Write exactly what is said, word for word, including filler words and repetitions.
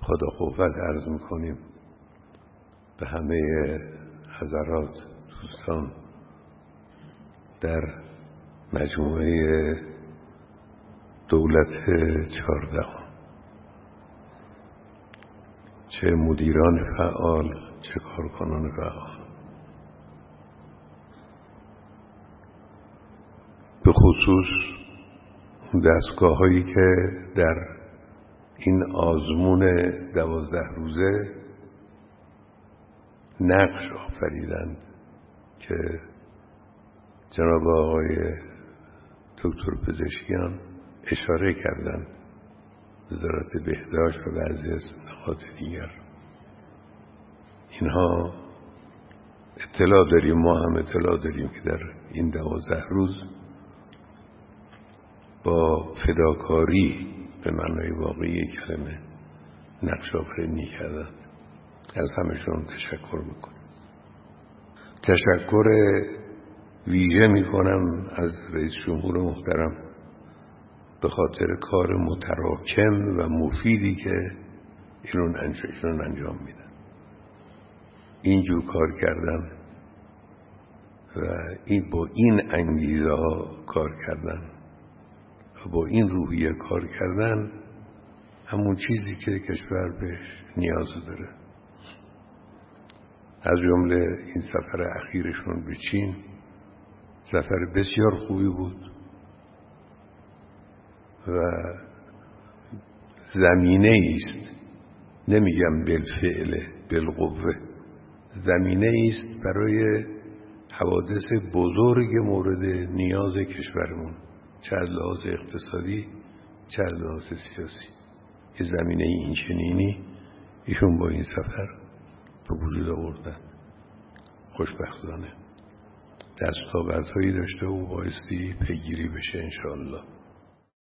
خدا قوت عرض میکنیم به همه حضرات دوستان در مجموعه دولت چهاردهم، چه مدیران فعال چه کارکنان فعال، به خصوص دستگاه هایی که در این آزمون دوازده روزه نقش آفریدند که جناب آقای دکتر پزشکیان اشاره کردند، وزارت بهداشت و بعضی از نهاد دیگر. اینها اطلاع داریم، ما هم اطلاع داریم که در این دوازده روز با فداکاری به معنای واقعی کلمه نقش آفرینی کردند. از همشون تشکر میکنم. تشکر ویژه میکنم از رئیس جمهور محترم به خاطر کار متراکم و مفیدی که ایشون انجام میدن. اینجور کار کردن و این با این انگیزه ها کار کردن و با این روحیه کار کردن همون چیزی که کشور بهش نیاز داره. از جمله این سفر اخیرشون به چین سفر بسیار خوبی بود و زمینه است، نمیگم بالفعل بالقوه، زمینه است برای حوادث بزرگ مورد نیاز کشورمون، چه از لحاظ اقتصادی چه از لحاظ سیاسی. یه زمینه این چنینی ایشون با این سفر به وجود آوردن. خوشبختانه دستاوردهایی داشته و بایستی پیگیری بشه انشاءالله.